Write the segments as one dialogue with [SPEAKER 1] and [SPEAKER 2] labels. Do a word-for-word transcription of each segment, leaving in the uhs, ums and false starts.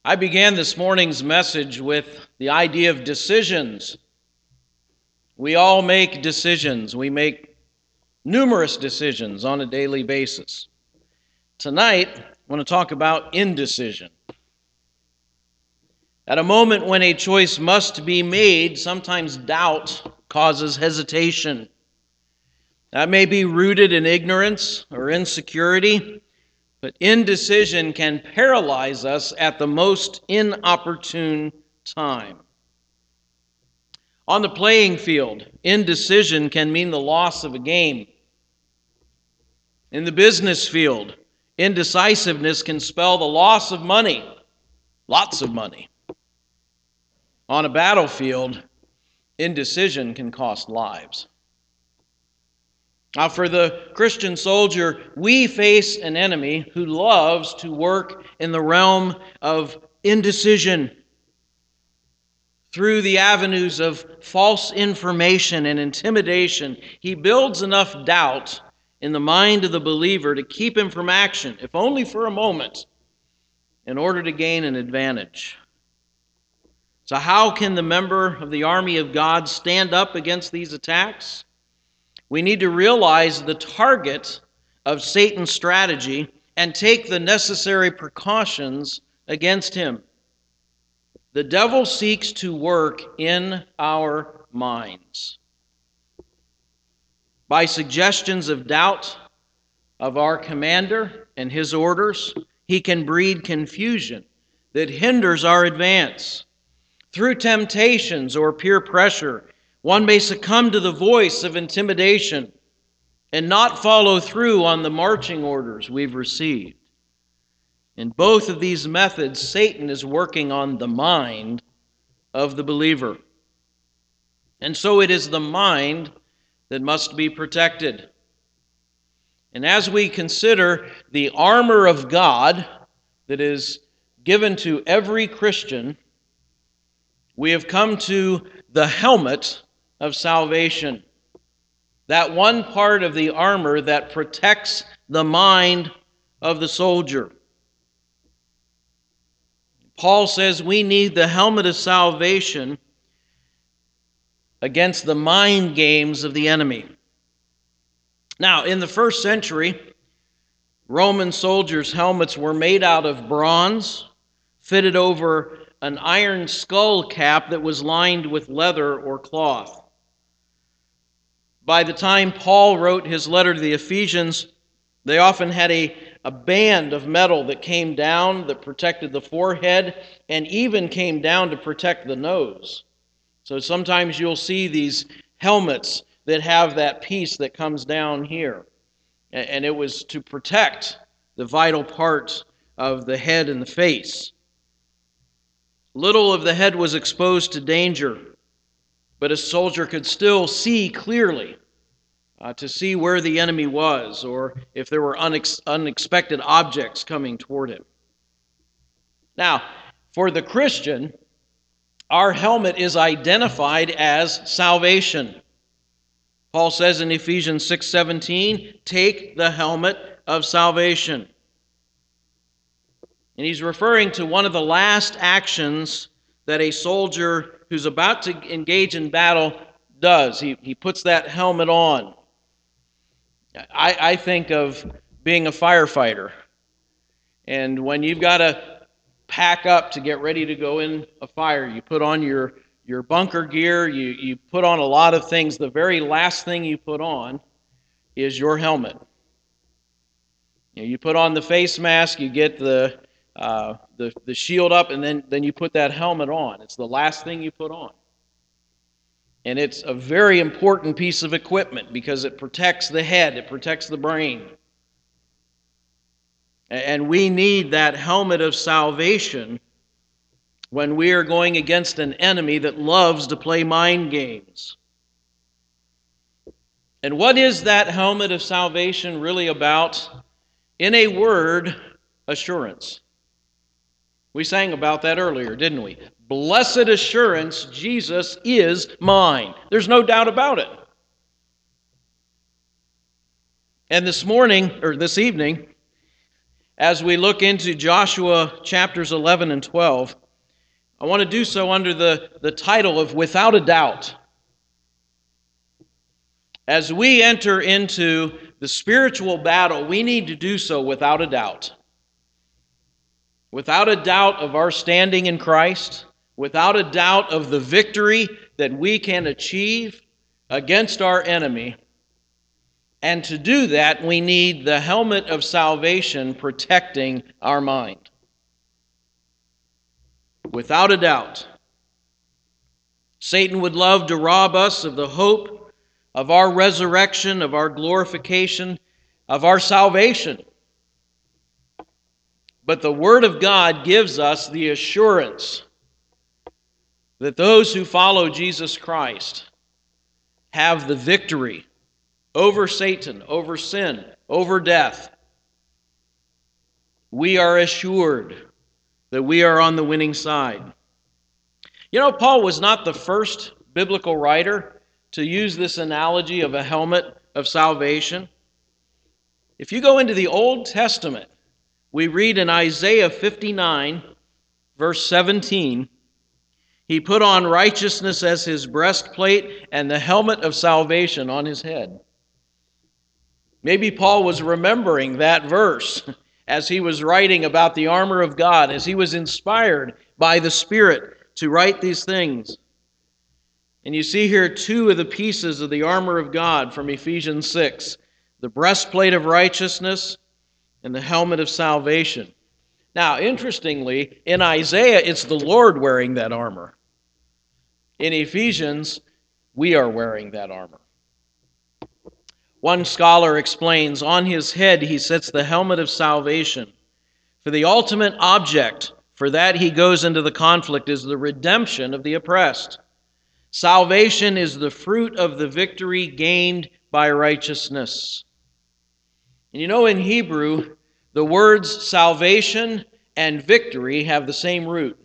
[SPEAKER 1] I began this morning's message with the idea of decisions. We all make decisions. We make numerous decisions on a daily basis. Tonight, I want to talk about indecision. At a moment when a choice must be made, sometimes doubt causes hesitation. That may be rooted in ignorance or insecurity, but indecision can paralyze us at the most inopportune time. On the playing field, indecision can mean the loss of a game. In the business field, indecisiveness can spell the loss of money, lots of money. On a battlefield, indecision can cost lives. Now, for the Christian soldier, we face an enemy who loves to work in the realm of indecision. Through the avenues of false information and intimidation, he builds enough doubt in the mind of the believer to keep him from action, if only for a moment, in order to gain an advantage. So how can the member of the army of God stand up against these attacks? We need to realize the target of Satan's strategy and take the necessary precautions against him. The devil seeks to work in our minds. By suggestions of doubt of our commander and his orders, he can breed confusion that hinders our advance. Through temptations or peer pressure, one may succumb to the voice of intimidation and not follow through on the marching orders we've received. In both of these methods, Satan is working on the mind of the believer. And so it is the mind that must be protected. And as we consider the armor of God that is given to every Christian, we have come to the helmet of salvation, that one part of the armor that protects the mind of the soldier. Paul says we need the helmet of salvation against the mind games of the enemy. Now, in the first century, Roman soldiers' helmets were made out of bronze, fitted over an iron skull cap that was lined with leather or cloth. By the time Paul wrote his letter to the Ephesians, they often had a, a band of metal that came down that protected the forehead and even came down to protect the nose. So sometimes you'll see these helmets that have that piece that comes down here. And it was to protect the vital parts of the head and the face. Little of the head was exposed to danger, but a soldier could still see clearly uh, to see where the enemy was or if there were unex- unexpected objects coming toward him. Now, for the Christian, our helmet is identified as salvation. Paul says in Ephesians six seventeen, take the helmet of salvation. And he's referring to one of the last actions that a soldier who's about to engage in battle does. He, he puts that helmet on. I, I think of being a firefighter. And when you've got to pack up to get ready to go in a fire, you put on your, your bunker gear, you, you put on a lot of things. The very last thing you put on is your helmet. You know, you put on the face mask, you get the Uh, the, the shield up, and then, then you put that helmet on. It's the last thing you put on. And it's a very important piece of equipment because it protects the head, it protects the brain. And we need that helmet of salvation when we are going against an enemy that loves to play mind games. And what is that helmet of salvation really about? In a word, assurance. We sang about that earlier, didn't we? Blessed assurance, Jesus is mine. There's no doubt about it. And this morning, or this evening, as we look into Joshua chapters eleven and twelve, I want to do so under the, the title of Without a Doubt. As we enter into the spiritual battle, we need to do so without a doubt. Without a doubt of our standing in Christ, without a doubt of the victory that we can achieve against our enemy. And to do that, we need the helmet of salvation protecting our mind. Without a doubt, Satan would love to rob us of the hope of our resurrection, of our glorification, of our salvation. But the Word of God gives us the assurance that those who follow Jesus Christ have the victory over Satan, over sin, over death. We are assured that we are on the winning side. You know, Paul was not the first biblical writer to use this analogy of a helmet of salvation. If you go into the Old Testament, we read in Isaiah fifty-nine, verse seventeen, he put on righteousness as his breastplate and the helmet of salvation on his head. Maybe Paul was remembering that verse as he was writing about the armor of God, as he was inspired by the Spirit to write these things. And you see here two of the pieces of the armor of God from Ephesians six, the breastplate of righteousness and the helmet of salvation. Now, interestingly, in Isaiah, it's the Lord wearing that armor. In Ephesians, we are wearing that armor. One scholar explains, on his head he sets the helmet of salvation. For the ultimate object for that he goes into the conflict is the redemption of the oppressed. Salvation is the fruit of the victory gained by righteousness. And you know, in Hebrew, the words salvation and victory have the same root.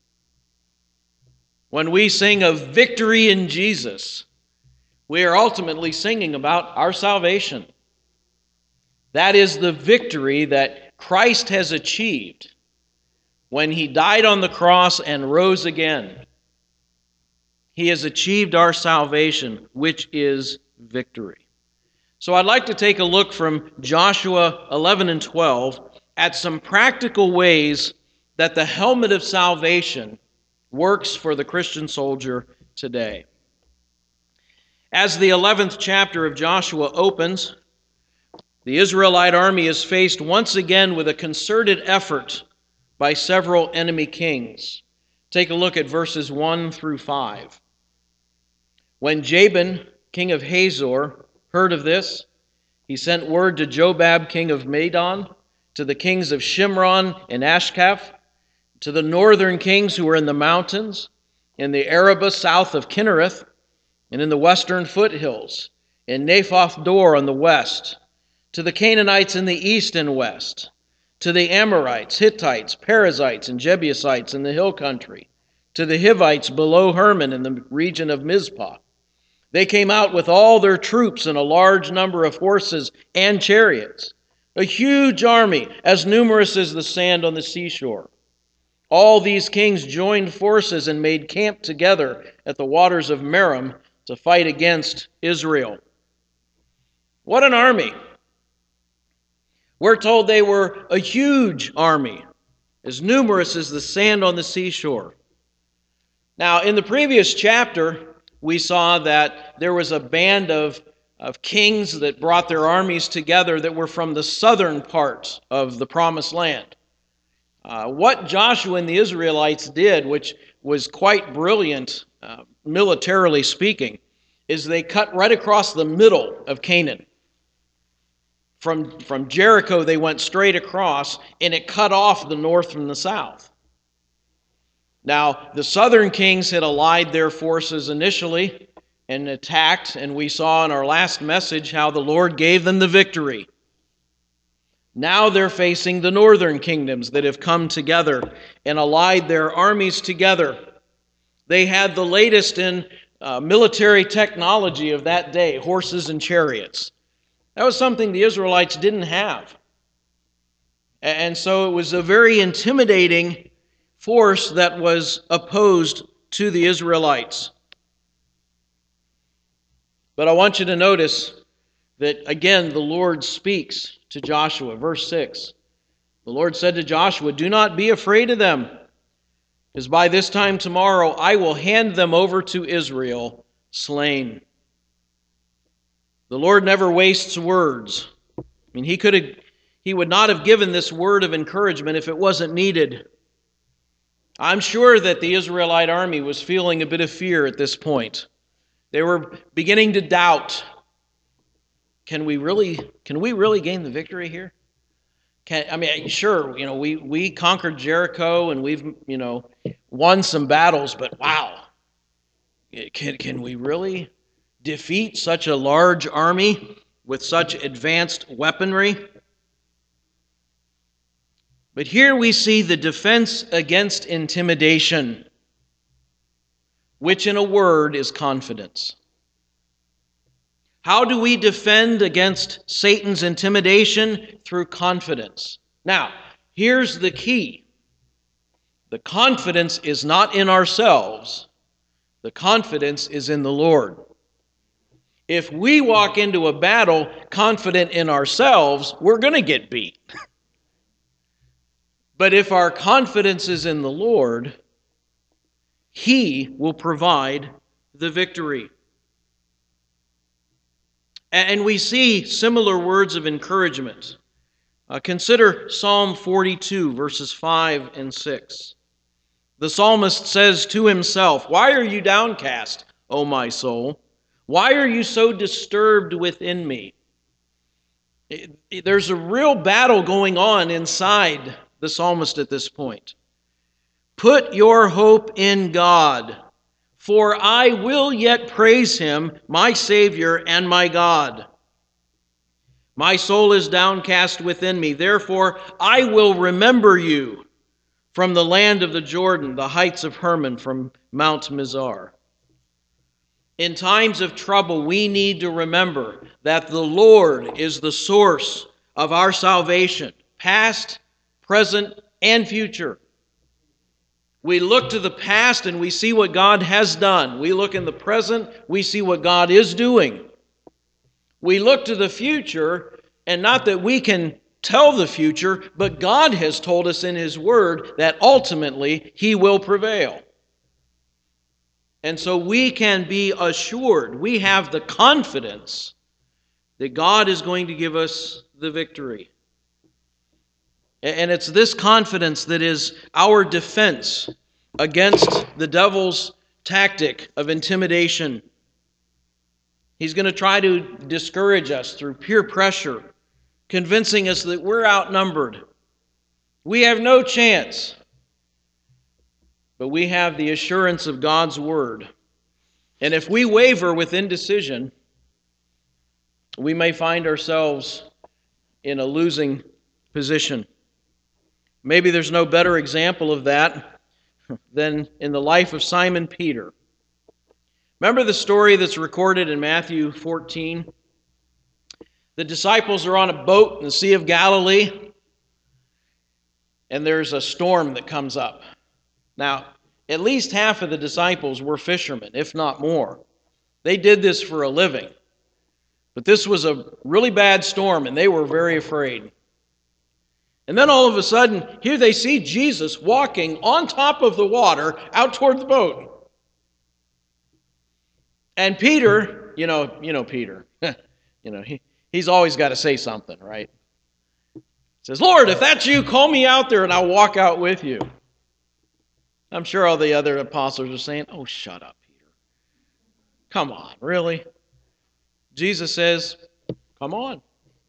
[SPEAKER 1] When we sing of victory in Jesus, we are ultimately singing about our salvation. That is the victory that Christ has achieved when he died on the cross and rose again. He has achieved our salvation, which is victory. So I'd like to take a look from Joshua eleven and twelve at some practical ways that the helmet of salvation works for the Christian soldier today. As the eleventh chapter of Joshua opens, the Israelite army is faced once again with a concerted effort by several enemy kings. Take a look at verses one through five. When Jabin, king of Hazor, heard of this, he sent word to Jobab, king of Madon, to the kings of Shimron and Ashkaf, to the northern kings who were in the mountains, in the Arabah south of Kinnereth, and in the western foothills, in Naphoth Dor on the west, to the Canaanites in the east and west, to the Amorites, Hittites, Perizzites, and Jebusites in the hill country, to the Hivites below Hermon in the region of Mizpah. They came out with all their troops and a large number of horses and chariots, a huge army as numerous as the sand on the seashore. All these kings joined forces and made camp together at the waters of Merom to fight against Israel. What an army! We're told they were a huge army, as numerous as the sand on the seashore. Now, in the previous chapter, we saw that there was a band of, of kings that brought their armies together that were from the southern part of the Promised Land. Uh, what Joshua and the Israelites did, which was quite brilliant, uh, militarily speaking, is they cut right across the middle of Canaan. From, from Jericho, they went straight across, and it cut off the north from the south. Now, the southern kings had allied their forces initially and attacked, and we saw in our last message how the Lord gave them the victory. Now they're facing the northern kingdoms that have come together and allied their armies together. They had the latest in uh, military technology of that day, horses and chariots. That was something the Israelites didn't have. And so it was a very intimidating force that was opposed to the Israelites. But I want you to notice that, again, the Lord speaks to Joshua. Verse six. The Lord said to Joshua, "Do not be afraid of them, because by this time tomorrow I will hand them over to Israel, slain." The Lord never wastes words. I mean, he could have, he would not have given this word of encouragement if it wasn't needed. I'm sure that the Israelite army was feeling a bit of fear at this point. They were beginning to doubt. Can we really, can we really gain the victory here? Can, I mean, sure, you know, we, we conquered Jericho and we've, you know, won some battles, but wow, can, can we really defeat such a large army with such advanced weaponry? But here we see the defense against intimidation, which in a word is confidence. How do we defend against Satan's intimidation? Through confidence. Now, here's the key. The confidence is not in ourselves. The confidence is in the Lord. If we walk into a battle confident in ourselves, we're going to get beat. But if our confidence is in the Lord, He will provide the victory. And we see similar words of encouragement. Uh, consider Psalm forty-two, verses five and six. The psalmist says to himself, "Why are you downcast, O my soul? Why are you so disturbed within me?" It, it, there's a real battle going on inside the psalmist at this point. "Put your hope in God, for I will yet praise Him, my Savior and my God. My soul is downcast within me, therefore I will remember you from the land of the Jordan, the heights of Hermon, from Mount Mizar." In times of trouble, we need to remember that the Lord is the source of our salvation, past, present, and future. We look to the past and we see what God has done. We look in the present, we see what God is doing. We look to the future, and not that we can tell the future, but God has told us in His Word that ultimately He will prevail. And so we can be assured, we have the confidence that God is going to give us the victory. And it's this confidence that is our defense against the devil's tactic of intimidation. He's going to try to discourage us through peer pressure, convincing us that we're outnumbered. We have no chance. But we have the assurance of God's Word. And if we waver with indecision, we may find ourselves in a losing position. Maybe there's no better example of that than in the life of Simon Peter. Remember the story that's recorded in Matthew fourteen? The disciples are on a boat in the Sea of Galilee, and there's a storm that comes up. Now, at least half of the disciples were fishermen, if not more. They did this for a living. But this was a really bad storm, and they were very afraid. And then all of a sudden, here they see Jesus walking on top of the water out toward the boat. And Peter, you know, you know Peter, you know, he, he's always got to say something, right? He says, "Lord, if that's you, call me out there and I'll walk out with you." I'm sure all the other apostles are saying, "Oh, shut up, Peter. Come on, really?" Jesus says, "Come on."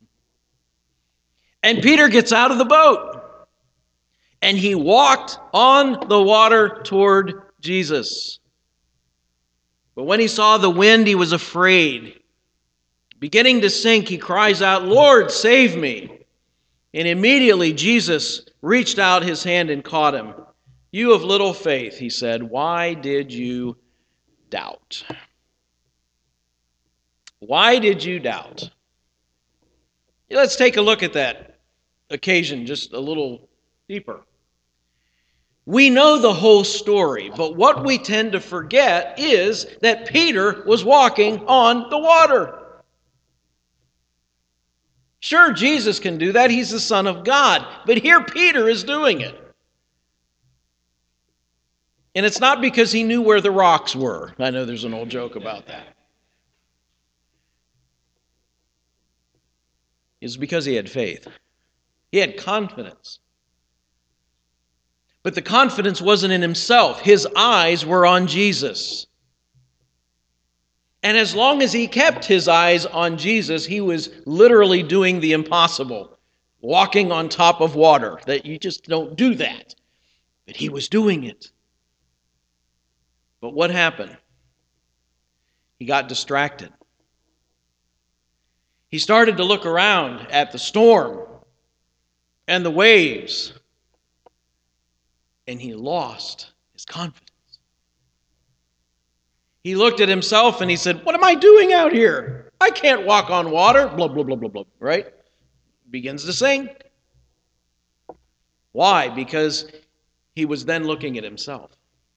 [SPEAKER 1] And Peter gets out of the boat, and he walked on the water toward Jesus. But when he saw the wind, he was afraid. Beginning to sink, he cries out, "Lord, save me." And immediately Jesus reached out his hand and caught him. "You of little faith," he said, "why did you doubt?" Why did you doubt? Let's take a look at that. occasion just a little deeper. We know the whole story, but what we tend to forget is that Peter was walking on the water. Sure, Jesus can do that. He's the Son of God. But here Peter is doing it. And it's not because he knew where the rocks were. I know there's an old joke about that. It's because he had faith. He had confidence. But the confidence wasn't in himself. His eyes were on Jesus. And as long as he kept his eyes on Jesus, he was literally doing the impossible, walking on top of water. That you just don't do that. But he was doing it. But what happened? He got distracted. He started to look around at the storm and the waves. And he lost his confidence. He looked at himself and he said, what am I doing out here? I can't walk on water. Blah, blah, blah, blah, blah. Right? Begins to sink. Why? Because he was then looking at himself.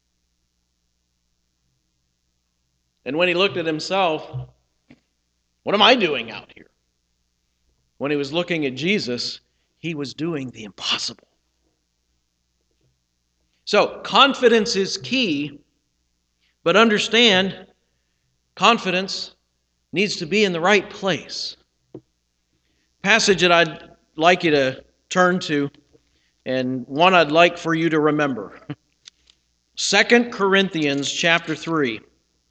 [SPEAKER 1] And when he looked at himself, what am I doing out here? When he was looking at Jesus, he was doing the impossible. So, confidence is key, but understand, confidence needs to be in the right place. Passage that I'd like you to turn to, and one I'd like for you to remember. Second Corinthians chapter three.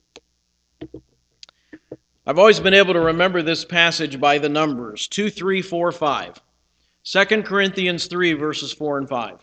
[SPEAKER 1] I've always been able to remember this passage by the numbers, two, three, four, five. Second Corinthians three, verses four and five.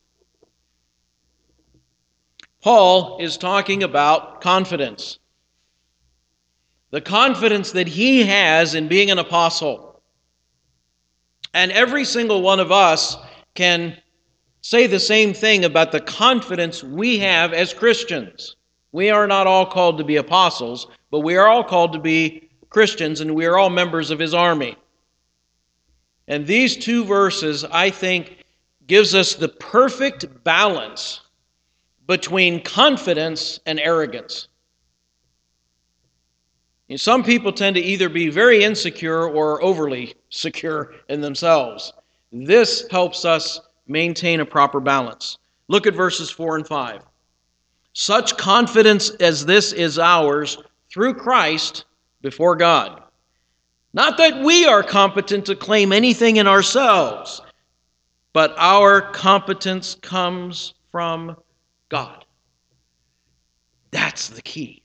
[SPEAKER 1] Paul is talking about confidence. The confidence that he has in being an apostle. And every single one of us can say the same thing about the confidence we have as Christians. We are not all called to be apostles, but we are all called to be Christians, and we are all members of his army. And these two verses, I think, gives us the perfect balance between confidence and arrogance. You know, some people tend to either be very insecure or overly secure in themselves. This helps us maintain a proper balance. Look at verses four and five. Such confidence as this is ours through Christ before God. Not that we are competent to claim anything in ourselves, but our competence comes from God. That's the key.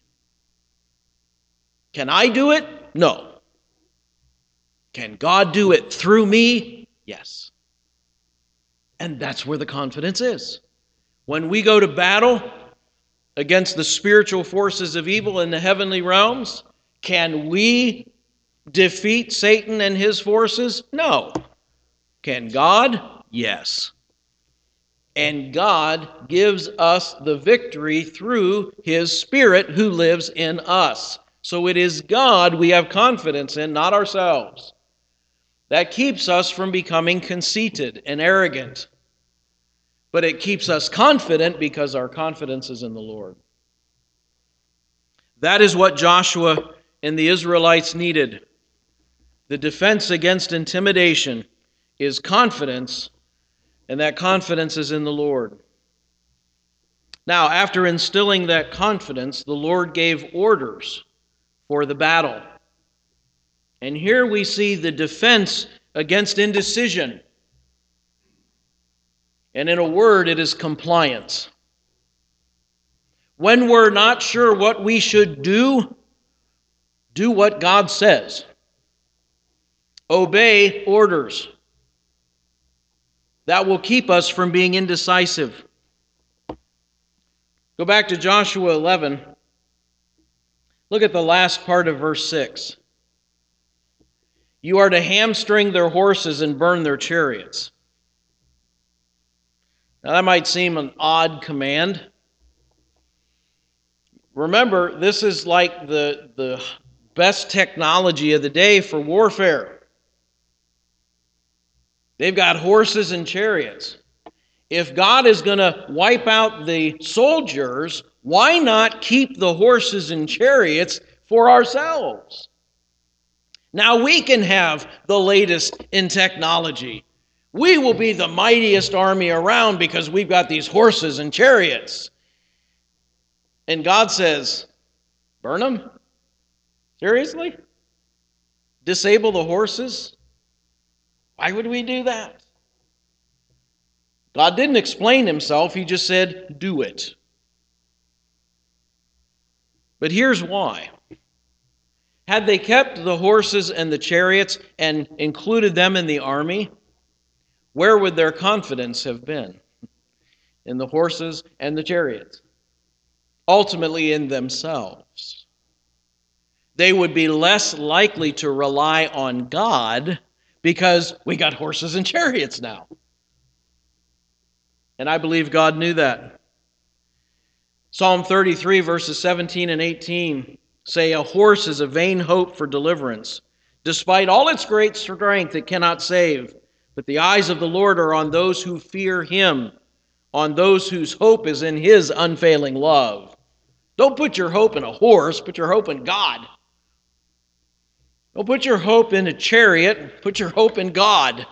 [SPEAKER 1] Can I do it? No. Can God do it through me? Yes. And that's where the confidence is. When we go to battle against the spiritual forces of evil in the heavenly realms, can we defeat Satan and his forces? No. Can God? Yes. And God gives us the victory through his Spirit who lives in us. So it is God we have confidence in, not ourselves. That keeps us from becoming conceited and arrogant. But it keeps us confident because our confidence is in the Lord. That is what Joshua and the Israelites needed. The defense against intimidation is confidence, and that confidence is in the Lord. Now, after instilling that confidence, the Lord gave orders for the battle. And here we see the defense against indecision. And in a word, it is compliance. When we're not sure what we should do, do what God says. Obey orders. That will keep us from being indecisive. Go back to Joshua eleven. Look at the last part of verse six. You are to hamstring their horses and burn their chariots. Now that might seem an odd command. Remember, this is like the, the best technology of the day for warfare. They've got horses and chariots. If God is going to wipe out the soldiers, why not keep the horses and chariots for ourselves? Now we can have the latest in technology. We will be the mightiest army around because we've got these horses and chariots. And God says, burn them? Seriously? Disable the horses? Why would we do that? God didn't explain himself. He just said, do it. But here's why. Had they kept the horses and the chariots and included them in the army, where would their confidence have been? In the horses and the chariots. Ultimately in themselves. They would be less likely to rely on God because we got horses and chariots now. And I believe God knew that. Psalm thirty-three, verses seventeen and eighteen say, a horse is a vain hope for deliverance. Despite all its great strength, it cannot save. But the eyes of the Lord are on those who fear him, on those whose hope is in his unfailing love. Don't put your hope in a horse, put your hope in God. Don't put your hope in a chariot, put your hope in God.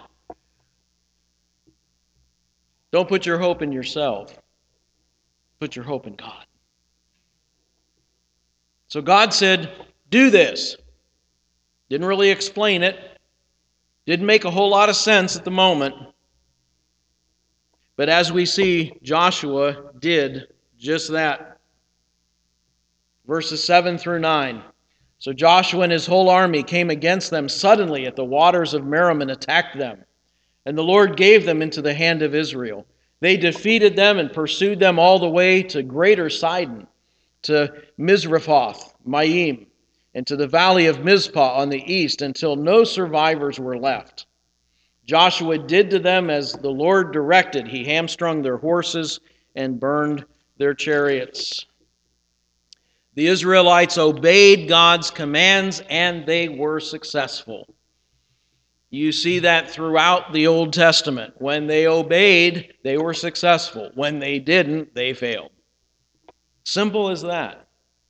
[SPEAKER 1] Don't put your hope in yourself. Put your hope in God. So God said, do this. Didn't really explain it. Didn't make a whole lot of sense at the moment. But as we see, Joshua did just that. Verses seven through nine. So Joshua and his whole army came against them suddenly at the waters of Merom and attacked them. And the Lord gave them into the hand of Israel. They defeated them and pursued them all the way to Greater Sidon, to Misrephoth, Maim, and to the valley of Mizpah on the east, until no survivors were left. Joshua did to them as the Lord directed. He hamstrung their horses and burned their chariots. The Israelites obeyed God's commands, and they were successful. You see that throughout the Old Testament. When they obeyed, they were successful. When they didn't, they failed. Simple as that.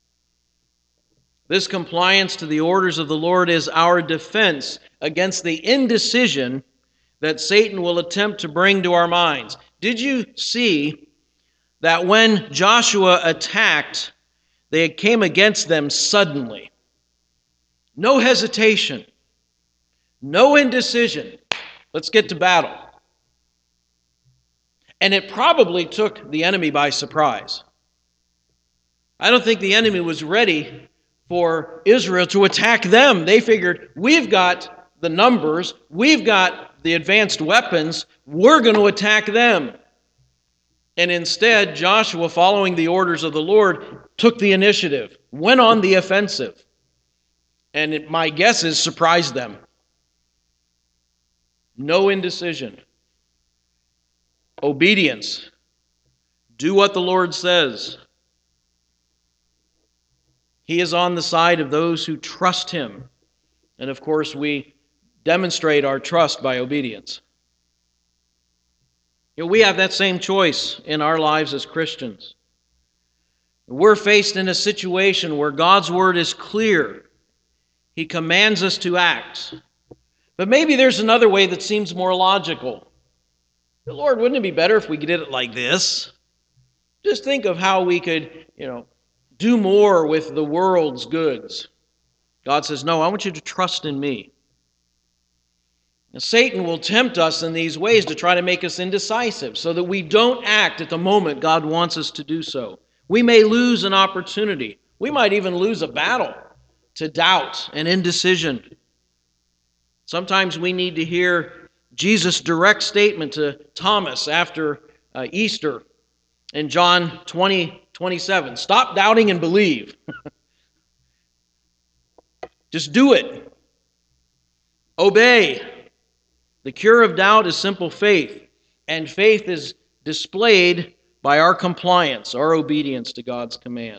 [SPEAKER 1] This compliance to the orders of the Lord is our defense against the indecision that Satan will attempt to bring to our minds. Did you see that when Joshua attacked, they came against them suddenly? No hesitation. No indecision. Let's get to battle. And it probably took the enemy by surprise. I don't think the enemy was ready for Israel to attack them. They figured, we've got the numbers, we've got the advanced weapons, we're going to attack them. And instead, Joshua, following the orders of the Lord, took the initiative, went on the offensive. And it, my guess is, surprised them. No indecision. Obedience. Do what the Lord says. He is on the side of those who trust him. And of course, we demonstrate our trust by obedience. You know, we have that same choice in our lives as Christians. We're faced in a situation where God's word is clear. He commands us to act. But maybe there's another way that seems more logical. Lord, wouldn't it be better if we did it like this? Just think of how we could, you know, do more with the world's goods. God says, no, I want you to trust in me. Now, Satan will tempt us in these ways to try to make us indecisive so that we don't act at the moment God wants us to do so. We may lose an opportunity. We might even lose a battle to doubt and indecision. Sometimes we need to hear Jesus' direct statement to Thomas after uh, Easter in John twenty, twenty-seven. Stop doubting and believe. Just do it. Obey. The cure of doubt is simple faith, and faith is displayed by our compliance, our obedience to God's command.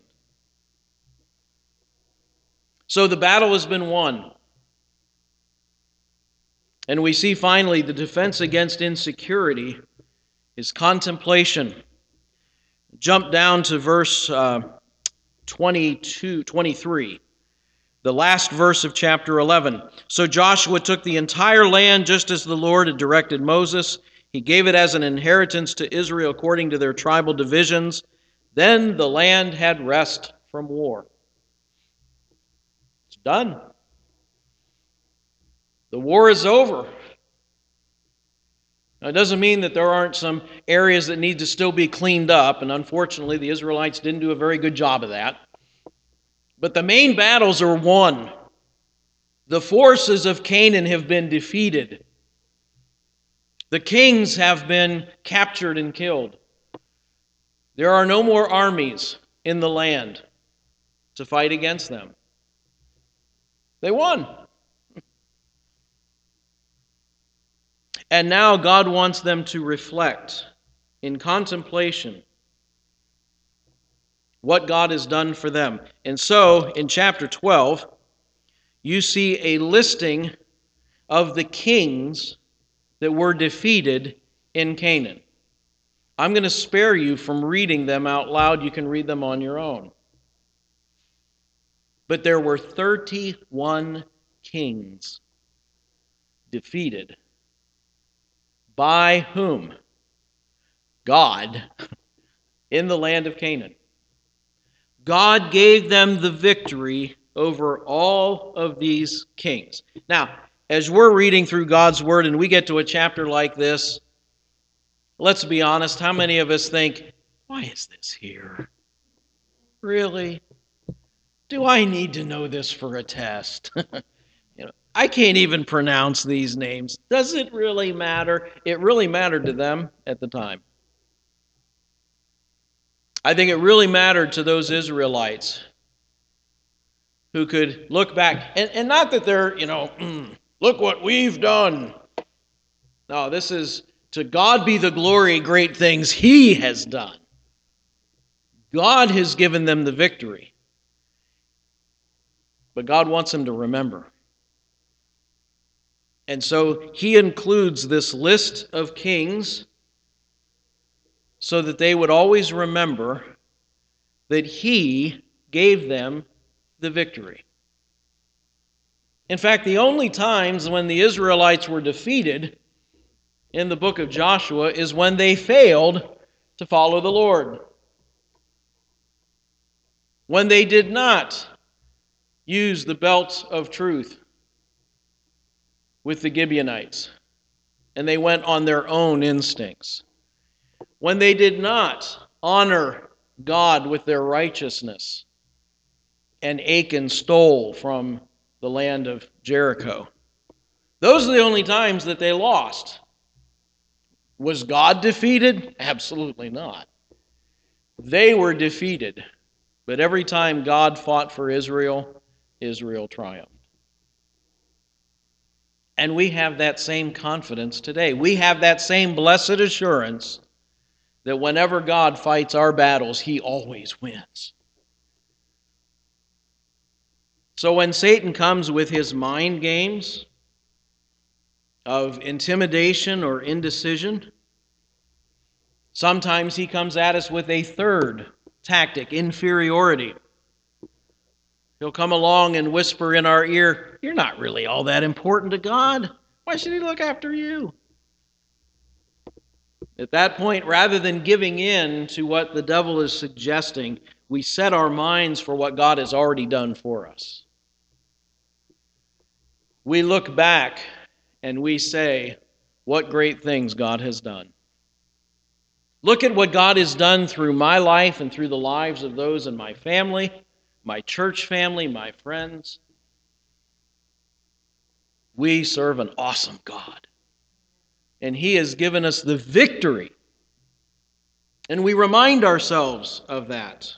[SPEAKER 1] So the battle has been won. And we see finally the defense against insecurity is contemplation. Jump down to verse uh, twenty-two, twenty-three, the last verse of chapter eleven. So Joshua took the entire land just as the Lord had directed Moses. He gave it as an inheritance to Israel according to their tribal divisions. Then the land had rest from war. It's done. The war is over. Now, it doesn't mean that there aren't some areas that need to still be cleaned up, and unfortunately the Israelites didn't do a very good job of that. But the main battles are won. The forces of Canaan have been defeated. The kings have been captured and killed. There are no more armies in the land to fight against them. They won. And now God wants them to reflect in contemplation what God has done for them. And so, in chapter twelve, you see a listing of the kings that were defeated in Canaan. I'm going to spare you from reading them out loud. You can read them on your own. But there were thirty-one kings defeated. By whom? God, in the land of Canaan. God gave them the victory over all of these kings. Now, as we're reading through God's Word and we get to a chapter like this, let's be honest, how many of us think, why is this here? Really? Do I need to know this for a test? you know, I can't even pronounce these names. Does it really matter? It really mattered to them at the time. I think it really mattered to those Israelites who could look back. And, and not that they're, you know, look what we've done. No, this is to God be the glory, great things He has done. God has given them the victory. But God wants them to remember. And so He includes this list of kings so that they would always remember that He gave them the victory. In fact, the only times when the Israelites were defeated in the book of Joshua is when they failed to follow the Lord. When they did not use the belt of truth with the Gibeonites, and they went on their own instincts. When they did not honor God with their righteousness, and Achan stole from the land of Jericho. Those are the only times that they lost. Was God defeated? Absolutely not. They were defeated. But every time God fought for Israel, Israel triumphed. And we have that same confidence today. We have that same blessed assurance that whenever God fights our battles, He always wins. So when Satan comes with his mind games of intimidation or indecision, sometimes he comes at us with a third tactic, inferiority. He'll come along and whisper in our ear, "You're not really all that important to God. Why should He look after you?" At that point, rather than giving in to what the devil is suggesting, we set our minds for what God has already done for us. We look back and we say, what great things God has done. Look at what God has done through my life and through the lives of those in my family, my church family, my friends. We serve an awesome God. And He has given us the victory. And we remind ourselves of that.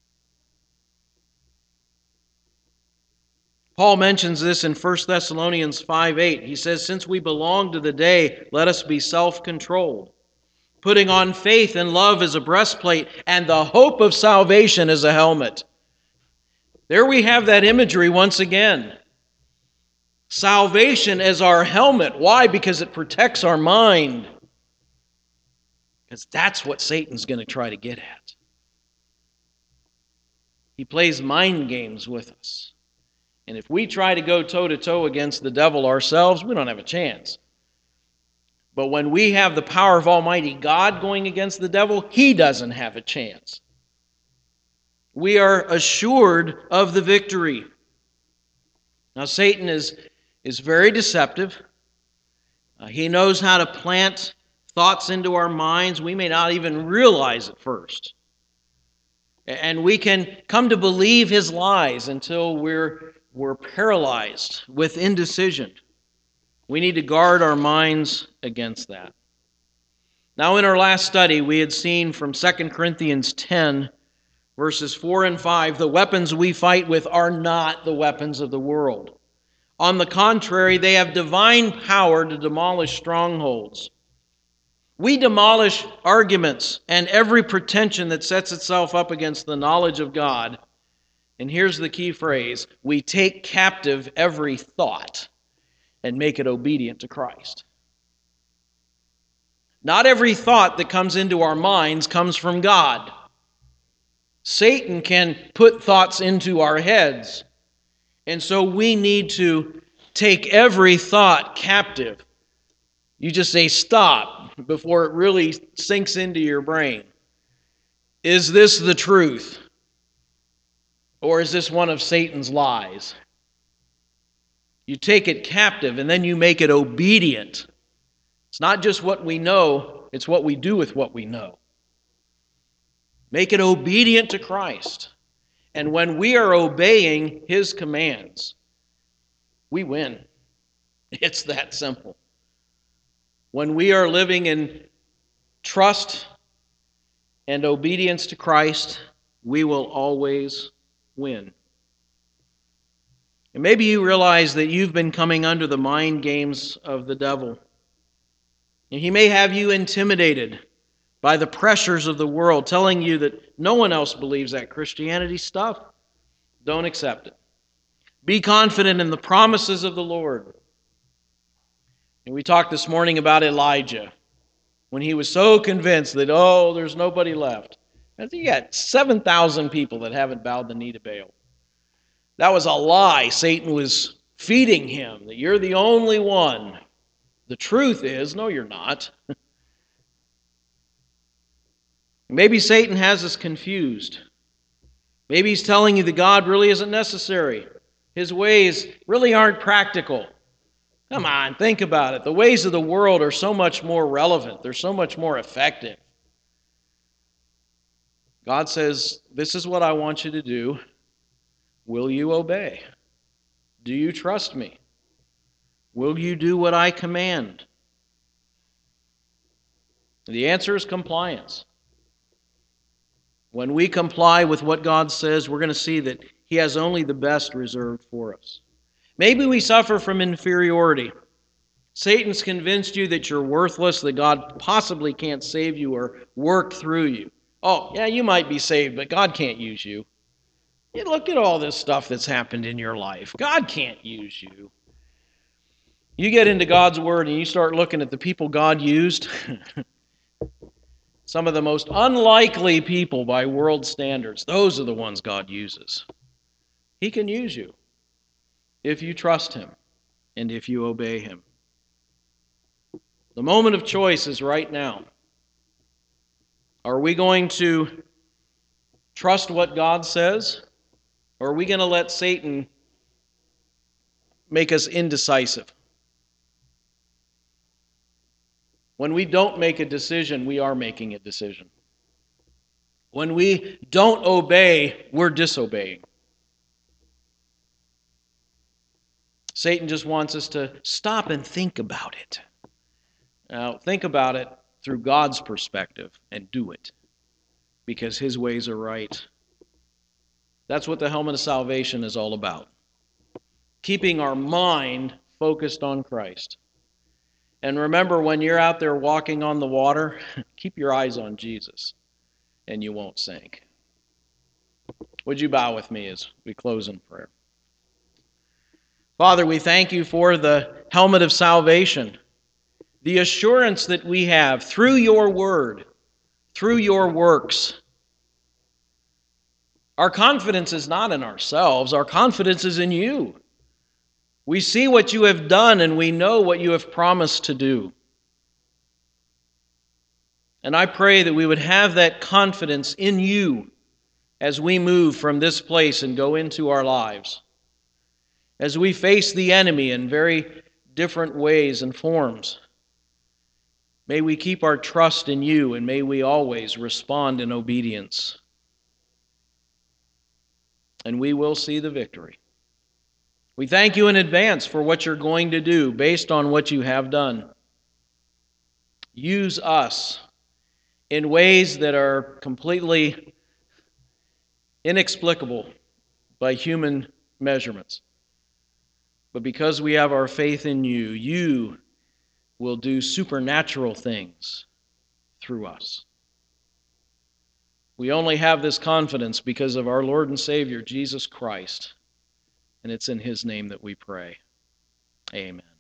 [SPEAKER 1] Paul mentions this in First Thessalonians five eight. He says, "Since we belong to the day, let us be self-controlled, putting on faith and love as a breastplate, and the hope of salvation as a helmet." There we have that imagery once again. Salvation as our helmet. Why? Because it protects our mind. Because that's what Satan's going to try to get at. He plays mind games with us. And if we try to go toe-to-toe against the devil ourselves, we don't have a chance. But when we have the power of Almighty God going against the devil, he doesn't have a chance. We are assured of the victory. Now, Satan is, is very deceptive. Uh, he knows how to plant thoughts into our minds. We may not even realize it first. And we can come to believe his lies until we're, we're paralyzed with indecision. We need to guard our minds against that. Now, in our last study, we had seen from Second Corinthians ten, verses four and five, the weapons we fight with are not the weapons of the world. On the contrary, they have divine power to demolish strongholds. We demolish arguments and every pretension that sets itself up against the knowledge of God. And here's the key phrase: we take captive every thought and make it obedient to Christ. Not every thought that comes into our minds comes from God. Satan can put thoughts into our heads. And so we need to take every thought captive. You just say stop before it really sinks into your brain. Is this the truth? Or is this one of Satan's lies? You take it captive and then you make it obedient. It's not just what we know, it's what we do with what we know. Make it obedient to Christ. And when we are obeying his commands, we win. It's that simple. When we are living in trust and obedience to Christ, we will always win. And maybe you realize that you've been coming under the mind games of the devil. And he may have you intimidated by the pressures of the world, telling you that no one else believes that Christianity stuff. Don't accept it. Be confident in the promises of the Lord. And we talked this morning about Elijah, when he was so convinced that, oh, there's nobody left. I think you got seven thousand people that haven't bowed the knee to Baal. That was a lie Satan was feeding him, that you're the only one. The truth is, no, you're not. Maybe Satan has us confused. Maybe he's telling you that God really isn't necessary. His ways really aren't practical. Come on, think about it. The ways of the world are so much more relevant. They're so much more effective. God says, this is what I want you to do. Will you obey? Do you trust me? Will you do what I command? The answer is compliance. When we comply with what God says, we're going to see that he has only the best reserved for us. Maybe we suffer from inferiority. Satan's convinced you that you're worthless, that God possibly can't save you or work through you. Oh, yeah, you might be saved, but God can't use you. You look at all this stuff that's happened in your life. God can't use you. You get into God's Word and you start looking at the people God used. Some of the most unlikely people by world standards. Those are the ones God uses. He can use you if you trust him and if you obey him. The moment of choice is right now. Are we going to trust what God says, or are we going to let Satan make us indecisive? When we don't make a decision, we are making a decision. When we don't obey, we're disobeying. Satan just wants us to stop and think about it. Now, think about it through God's perspective and do it, because his ways are right. That's what the helmet of salvation is all about. Keeping our mind focused on Christ. And remember, when you're out there walking on the water, keep your eyes on Jesus, and you won't sink. Would you bow with me as we close in prayer? Father, we thank you for the helmet of salvation, the assurance that we have through your word, through your works. Our confidence is not in ourselves. Our confidence is in you. We see what you have done and we know what you have promised to do. And I pray that we would have that confidence in you as we move from this place and go into our lives, as we face the enemy in very different ways and forms. May we keep our trust in you, and may we always respond in obedience. And we will see the victory. We thank you in advance for what you're going to do based on what you have done. Use us in ways that are completely inexplicable by human measurements. But because we have our faith in you, you will do supernatural things through us. We only have this confidence because of our Lord and Savior, Jesus Christ. And it's in his name that we pray. Amen.